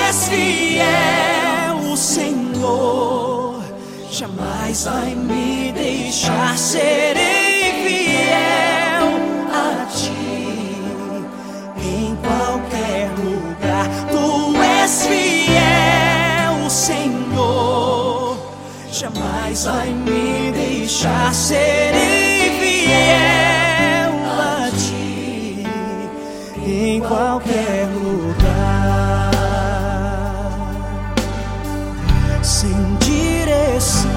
és fiel, Senhor, jamais vai me deixar. Serei fiel a ti em qualquer lugar. Tu és fiel, Senhor, jamais vai me deixar. Serei fiel a ti em qualquer lugar. Sem direção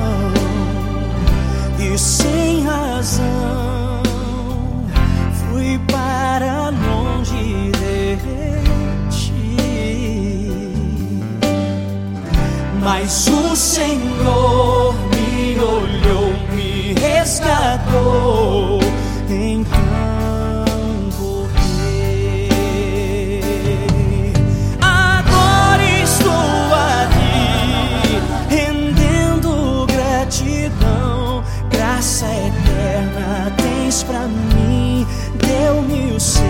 e sem razão, fui para longe de ti, mas o Senhor me olhou, me resgatou. Então voltei. Agora estou aqui, rendendo gratidão. Graça eterna tens pra mim, deu-me o seu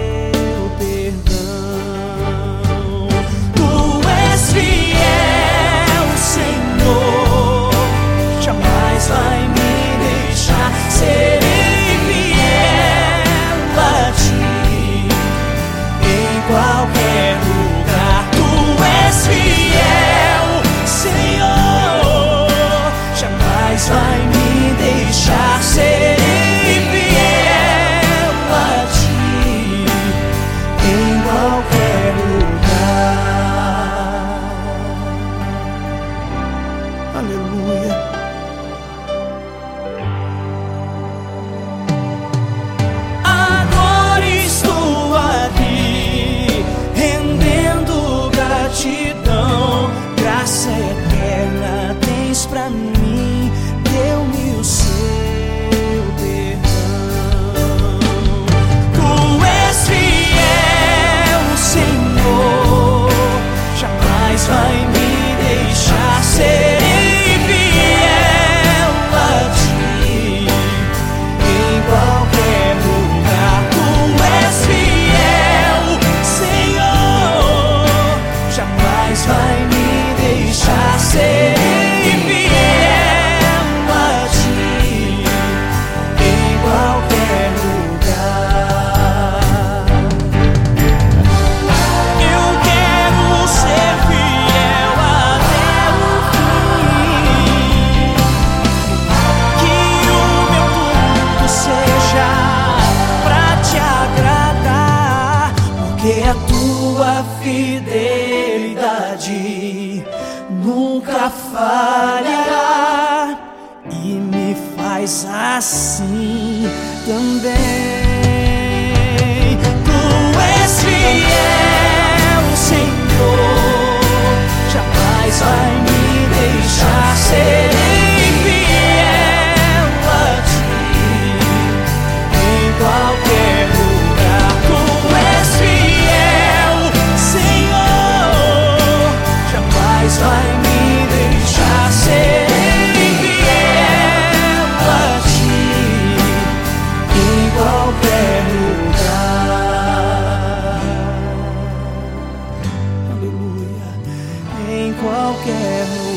perdão. Tu és fiel, Senhor, jamais vai me deixar. Serei fiel a ti em qualquer lugar. Tu és fiel, Senhor, jamais vai me deixar. Serei fiel a ti em qualquer lugar. Aleluia. Agora estou aqui, rendendo gratidão. Graça eterna tens pra mim, deu-me o seu perdão. Tu és fiel, Senhor, jamais vai me deixar. Serei fiel a ti em qualquer lugar. Tu és fiel, Senhor, jamais vai me deixar. Serei fiel a ti em qualquer lugar. Eu quero ser fiel até o fim, que o meu tudo seja pra te agradar, porque a tua fidelidade nunca falhará e me faz assim também. Tu és fiel, Senhor, jamais vai me deixar. Serei fiel a ti em qualquer lugar. Tu és fiel, Senhor, jamais vai me deixar. Serei fiel a ti em qualquer lugar. Aleluia. Em qualquer lugar.